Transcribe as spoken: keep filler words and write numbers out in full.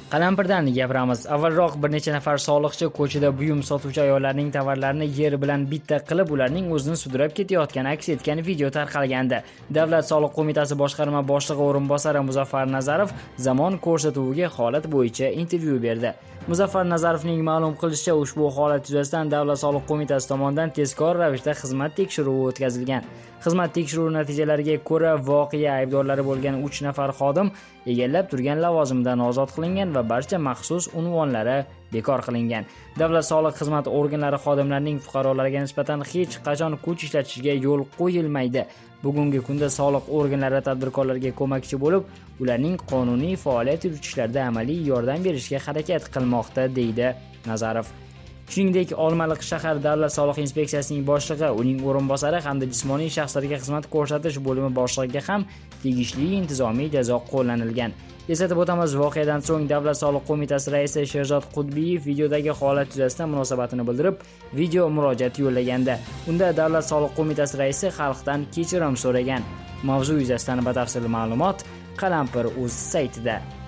Qalampirdan gapiramiz. Avvalroq bir necha nafar soliqchi ko'chada buyum sotuvchi ayollarning tovarlarini yer bilan bitta qilib, ularning o'zini sudrab ketayotgani aks etgan video tarqalgandi. Davlat soliq qo'mitasi boshqarma boshlig'i o'rinbosari Muzaffar Nazarov Zamon ko'rsatuviga holat bo'yicha intervyu berdi. Muzaffar Nazarovning ma'lum qilishicha, ushbu holat yuzasidan Davlat soliq qo'mitasi tomonidan tezkor ravishda xizmat tekshiruvi o'tkazilgan. Xizmat tekshiruvi natijalariga ko'ra, voqea aybdorlari bo'lgan uch nafar xodim egallab turgan lavozimdan ozod qilingan va barcha maxsus unvonlari bekor qilingan. Davlat soliq xizmat organlari xodimlarining fuqarolarga nisbatan hech qachon kuch ishlatishiga yo'l qo'yilmaydi. Bugungi kunda soliq organlari tadbirkorlarga ko'makchi bo'lib, ularning qonuniy faoliyat yuritishlarida amaliy yordam berishga harakat qilmoqda, deydi Nazarov. Shuningdek, Olmaliq shahar davlat soliq inspeksiyasining boshlig'i, uning o'rinbosari hamda jismoniy shaxslarga xizmat ko'rsatish bo'limi boshlig'iga ham tegishli intizomiy jazo qo'llanilgan. Eslatib o'tamiz, voqeadan so'ng Davlat soliq qo'mitasi raisi Sherzod Qudbiyev videodagi holat yuzasidan munosabatini bildirib, video murojaat yo'llaganda. Unda Davlat soliq qo'mitasi raisi xalqdan kechirim so'ragan. Mavzu yuzasidan batafsil ma'lumot Qalampir.uz saytida.